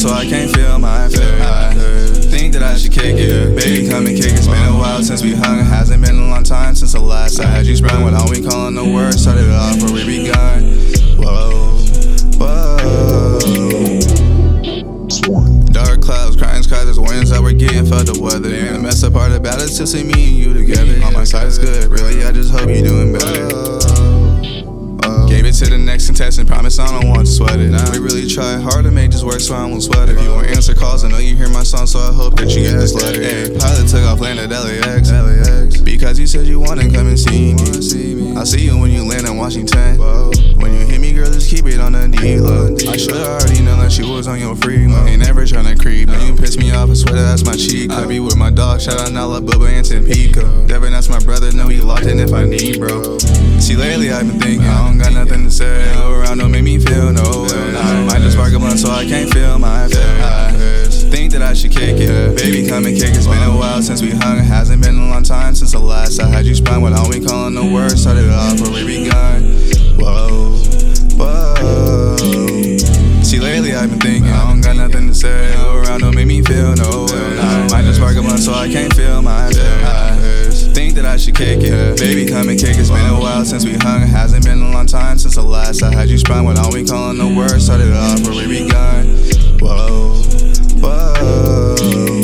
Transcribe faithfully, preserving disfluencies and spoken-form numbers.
so I can't feel my fear. I think that I should kick it. Baby, come and kick it. It's been a while since we hung. It hasn't been a long time since the last I had you sprung. When all we calling the words started off where we begun. Whoa, whoa. Dark clouds, crying skies, there's warnings that we're getting, felt the weather. The messed up part about it is to see me and you together. On my side is good, really, I just hope you're doing better. Gave it to the next contestant, promise I don't want to sweat it. We really tried hard to make this work, so I won't sweat it. If you won't answer calls, I know you hear my song, so I hope that you get this letter. Hey, pilot took off, landed L A X, because you said you wanna come and see me. I'll see you when you land in Washington. When you hit me, girl, just keep it on the D-Lo. I should've already known that you was on your free. Ain't never tryna creep, and you piss me off, I swear that that's my cheek. I be with my dog, shout out Nala, Bubba, and Tampico. Devin, that's my brother, know he locked in if I need, bro. See, lately I've been thinking, I don't got nothing to say. Go around, don't make me feel no way. I might just spark a blunt so I can't feel my fears. Think that I should kick it. Baby, come and kick it. It's been a while since we hung. It hasn't been a long time since the last I had you sprung. When all we calling the words started off where we begun. Whoa, whoa. See, lately I've been thinking, I don't got nothing to say. Go around, don't make me feel no way. I might just spark a blunt so I can't feel my fears. Think that I should kick it. Baby, come and kick it. It's been a while since we hung. It hasn't been a long time since the last I had you sprung. When all we calling the words started off where we begun. Whoa, whoa.